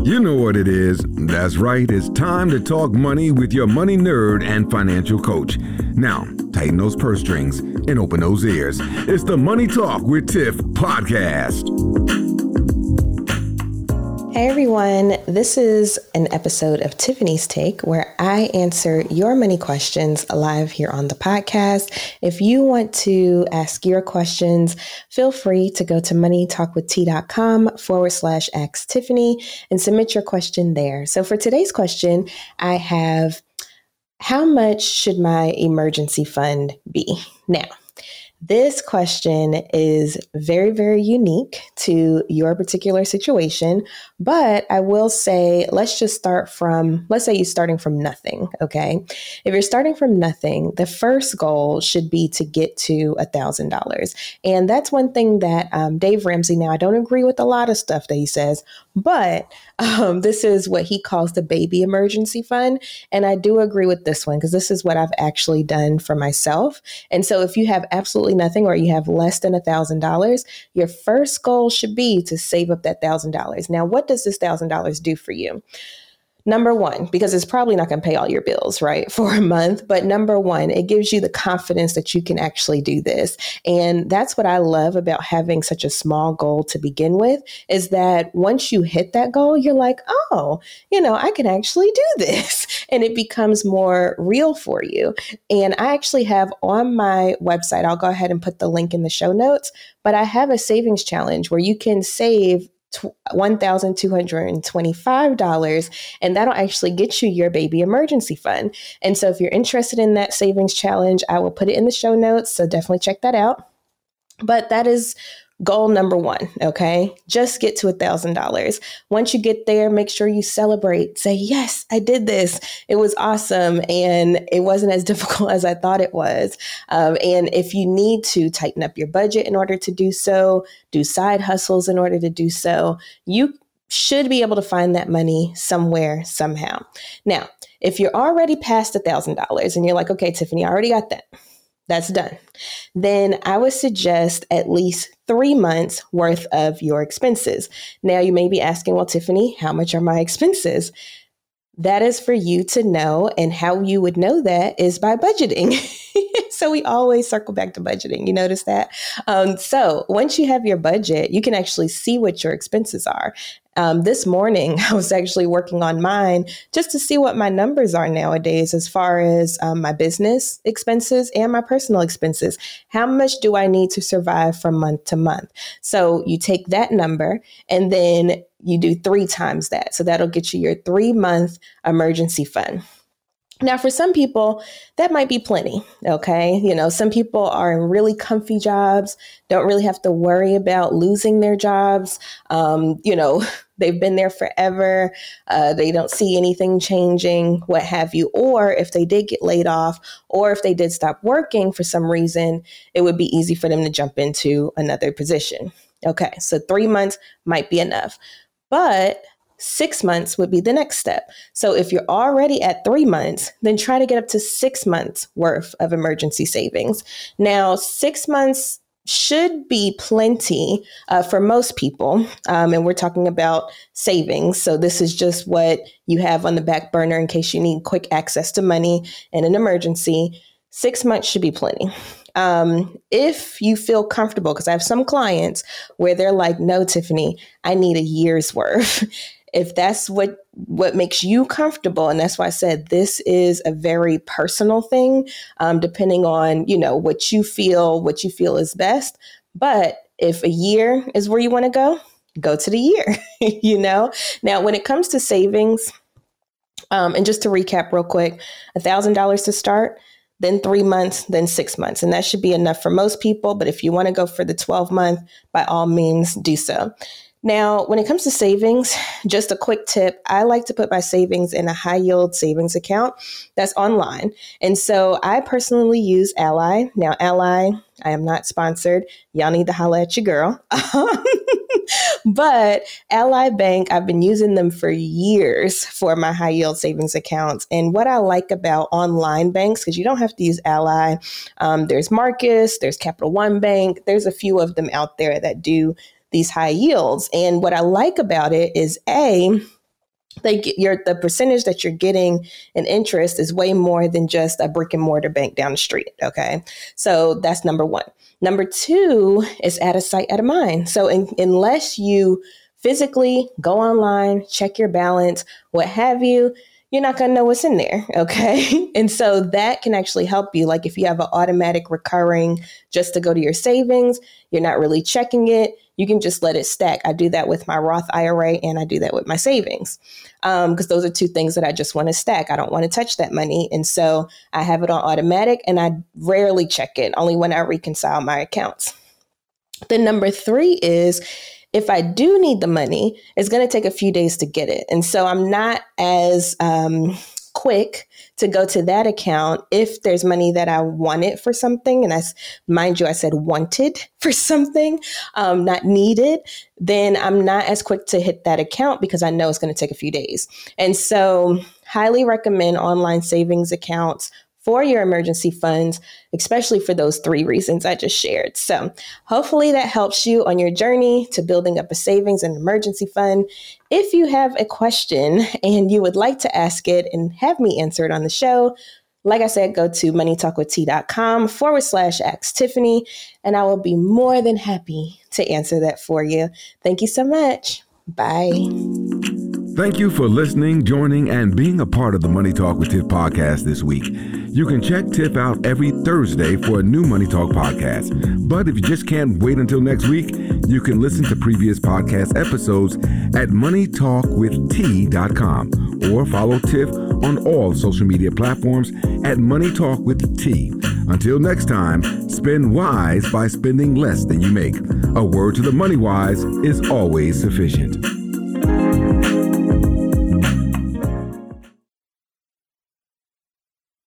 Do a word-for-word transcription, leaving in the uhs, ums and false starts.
You know what it is. That's right. It's time to talk money with your money nerd and financial coach. Now, tighten those purse strings and open those ears. It's the Money Talk with Tiff podcast. Hey everyone, this is an episode of Tiffany's Take where I answer your money questions live here on the podcast. If you want to ask your questions, feel free to go to moneytalkwitht.com forward slash ask Tiffany and submit your question there. So for today's question, I have, how much should my emergency fund be? Now, this question is very, very unique to your particular situation, but I will say, let's just start from, let's say you're starting from nothing, okay? If you're starting from nothing, the first goal should be to get to one thousand dollars. And that's one thing that um, Dave Ramsey, now I don't agree with a lot of stuff that he says, but um, this is what he calls the baby emergency fund. And I do agree with this one because this is what I've actually done for myself. And so if you have absolutely nothing or you have less than one thousand dollars, your first goal should be to save up that one thousand dollars. Now, what does this one thousand dollars do for you? Number one, because it's probably not going to pay all your bills, right, for a month. But number one, it gives you the confidence that you can actually do this. And that's what I love about having such a small goal to begin with, is that once you hit that goal, you're like, oh, you know, I can actually do this. And it becomes more real for you. And I actually have on my website, I'll go ahead and put the link in the show notes, but I have a savings challenge where you can save one thousand two hundred twenty-five dollars, and that'll actually get you your baby emergency fund. And so if you're interested in that savings challenge, I will put it in the show notes. So definitely check that out. But that is goal number one, okay? Just get to one thousand dollars. Once you get there, make sure you celebrate. Say, yes, I did this. It was awesome. And it wasn't as difficult as I thought it was. Um, and if you need to tighten up your budget in order to do so, do side hustles in order to do so, you should be able to find that money somewhere, somehow. Now, if you're already past one thousand dollars and you're like, okay, Tiffany, I already got that. That's done. Then I would suggest at least three months worth of your expenses. Now you may be asking, well, Tiffany, how much are my expenses? That is for you to know. And how you would know that is by budgeting. So we always circle back to budgeting. You notice that? Um, so once you have your budget, you can actually see what your expenses are. Um, this morning, I was actually working on mine just to see what my numbers are nowadays as far as um, my business expenses and my personal expenses. How much do I need to survive from month to month? So you take that number and then you do three times that. So that'll get you your three month emergency fund. Now, for some people, that might be plenty, okay? You know, some people are in really comfy jobs, don't really have to worry about losing their jobs. Um, you know, they've been there forever. Uh, they don't see anything changing, what have you. Or if they did get laid off, or if they did stop working for some reason, it would be easy for them to jump into another position. Okay, so three months might be enough. But six months would be the next step. So if you're already at three months, then try to get up to six months worth of emergency savings. Now, six months should be plenty uh, for most people. Um, and we're talking about savings. So this is just what you have on the back burner in case you need quick access to money in an emergency. Six months should be plenty. Um, if you feel comfortable, because I have some clients where they're like, no, Tiffany, I need a year's worth. If that's what, what makes you comfortable, and that's why I said this is a very personal thing, um, depending on, you know, what you feel, what you feel is best. But if a year is where you want to go, go to the year, you know. Now, when it comes to savings, um, and just to recap real quick, one thousand dollars to start, then three months, then six months. And that should be enough for most people. But if you want to go for the twelve month, by all means, do so. Now, when it comes to savings, just a quick tip, I like to put my savings in a high yield savings account that's online. And so I personally use Ally. Now, Ally, I am not sponsored. Y'all need to holla at your girl. But Ally Bank, I've been using them for years for my high yield savings accounts. And what I like about online banks, because you don't have to use Ally, um, there's Marcus, there's Capital One Bank, there's a few of them out there that do these high yields. And what I like about it is, A, they get your the percentage that you're getting in interest is way more than just a brick and mortar bank down the street. Okay. So that's number one. Number two is out of sight, out of mind. So in, unless you physically go online, check your balance, what have you, you're not going to know what's in there. Okay. And so that can actually help you. Like if you have an automatic recurring just to go to your savings, you're not really checking it. You can just let it stack. I do that with my Roth I R A and I do that with my savings um, because those are two things that I just want to stack. I don't want to touch that money. And so I have it on automatic and I rarely check it, only when I reconcile my accounts. The number three is if I do need the money, it's going to take a few days to get it. And so I'm not as um, quick to go to that account if there's money that I wanted for something. And that's, mind you, I said wanted for something, um, not needed. Then I'm not as quick to hit that account because I know it's going to take a few days. And so highly recommend online savings accounts for your emergency funds, especially for those three reasons I just shared. So hopefully that helps you on your journey to building up a savings and emergency fund. If you have a question and you would like to ask it and have me answer it on the show, like I said, go to moneytalkwitht.com forward slash ask Tiffany, and I will be more than happy to answer that for you. Thank you so much. Bye. Thank you for listening, joining, and being a part of the Money Talk with Tiff podcast this week. You can check Tiff out every Thursday for a new Money Talk podcast. But if you just can't wait until next week, you can listen to previous podcast episodes at money talk with t dot com or follow Tiff on all social media platforms at Money Talk with T. Until next time, spend wise by spending less than you make. A word to the money wise is always sufficient.